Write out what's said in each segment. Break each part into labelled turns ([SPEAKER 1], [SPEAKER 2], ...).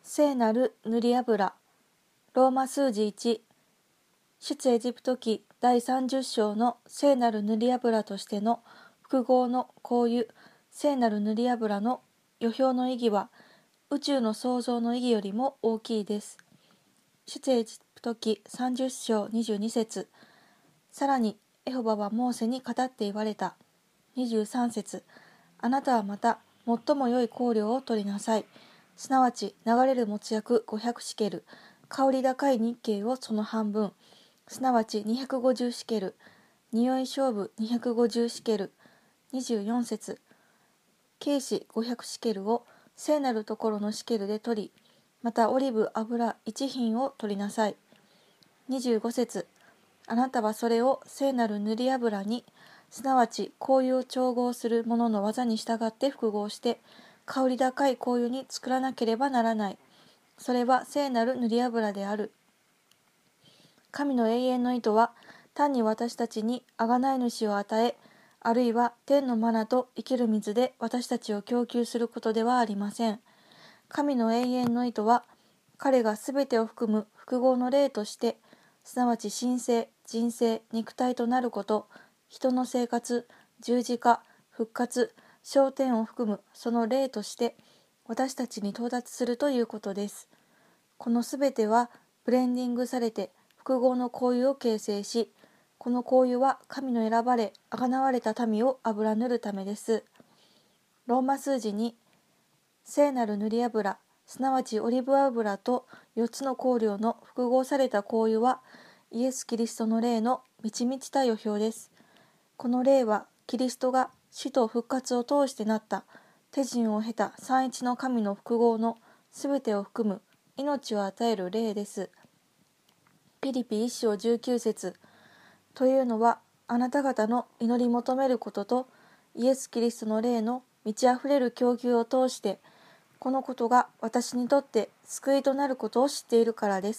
[SPEAKER 1] 聖なる塗り油。ローマ数字1。出エジプト記第30章の聖なる塗り油としての複合の香油、聖なる塗り油の予表の意義は宇宙の創造の意義よりも大きいです。出エジプト記30章22節。さらにエホバはモーセに語って言われた。23節。あなたはまた最も良い香料を取りなさい。すなわち流れる没薬500シケル、香り高い日系をその半分、すなわち250シケル、匂い勝負250シケル。24節。軽視500シケルを聖なるところのシケルで取り、またオリーブ油1品を取りなさい。25節。あなたはそれを聖なる塗り油に、すなわち香油を調合する者の技に従って複合して、香り高い香油に作らなければならない。それは聖なる塗り油である。神の永遠の意図は、単に私たちに贖い主を与え、あるいは天のマナと生きる水で私たちを供給することではありません。神の永遠の意図は、彼がすべてを含む複合の霊として、すなわち神性、人生、肉体となること、人の生活、十字架、復活、昇天を含むその霊として私たちに到達するということです。このすべてはブレンディングされて複合の香油を形成し、この香油は神の選ばれ、贖われた民を油塗るためです。ローマ数字に、聖なる塗り油、すなわちオリーブ油と4つの香料の複合された香油は、イエス・キリストの霊の満ち満ちた予表です。この霊は、キリストが死と復活を通してなった手順を経た三一の神の複合のすべてを含む命を与える霊です。ピリピ1章19節。というのは、あなた方の祈り求めることとイエス・キリストの霊の満ち溢れる供給を通して、このことが私にとって救いとなることを知っているからです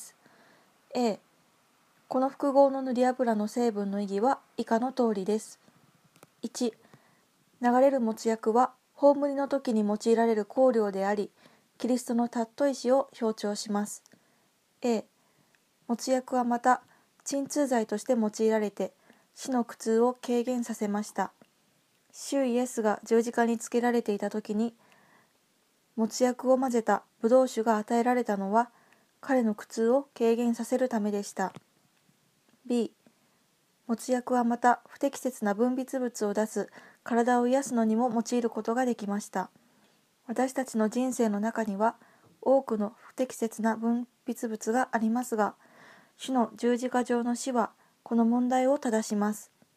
[SPEAKER 1] 。A、この複合の塗り油の成分の意義は以下の通りです。1、流れる没薬は葬りの時に用いられる香料であり、キリストの尊い死を象徴します。A、没薬はまた鎮痛剤として用いられて、死の苦痛を軽減させました。主イエスが十字架につけられていた時に、没薬を混ぜたブドウ酒が与えられたのは、彼の苦痛を軽減させるためでした。B、没薬はまた不適切な分泌物を出す体を癒すのにも用いることができました。私たちの人生の中には多くの不適切な分泌物がありますが、主の十字架上の死はこの問題を正します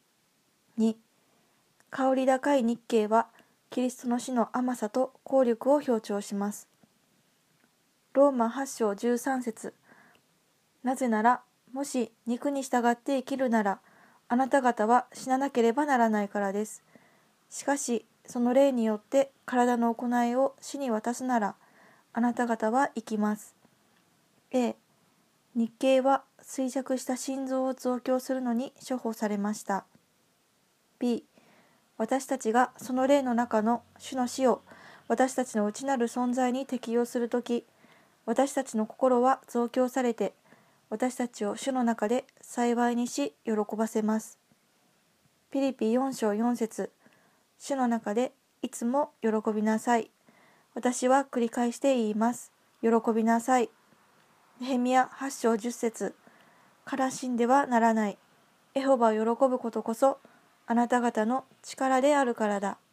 [SPEAKER 1] 。2、香り高い日系はキリストの死の甘さと効力を強調します。ローマ8章13節。なぜなら、もし肉に従って生きるなら、あなた方は死ななければならないからです。しかし、その霊によって体の行いを死に渡すなら、あなた方は生きます。A、日系は衰弱した心臓を増強するのに処方されました。B、私たちがその霊の中の主の死を私たちの内なる存在に適用するとき、私たちの心は増強されて、私たちを主の中で幸いにし喜ばせます。ピリピ4章4節。主の中でいつも喜びなさい。私は繰り返して言います。喜びなさい。ネヘミヤ8章10節。悲しんではならない。エホバを喜ぶことこそあなた方の力であるからだ。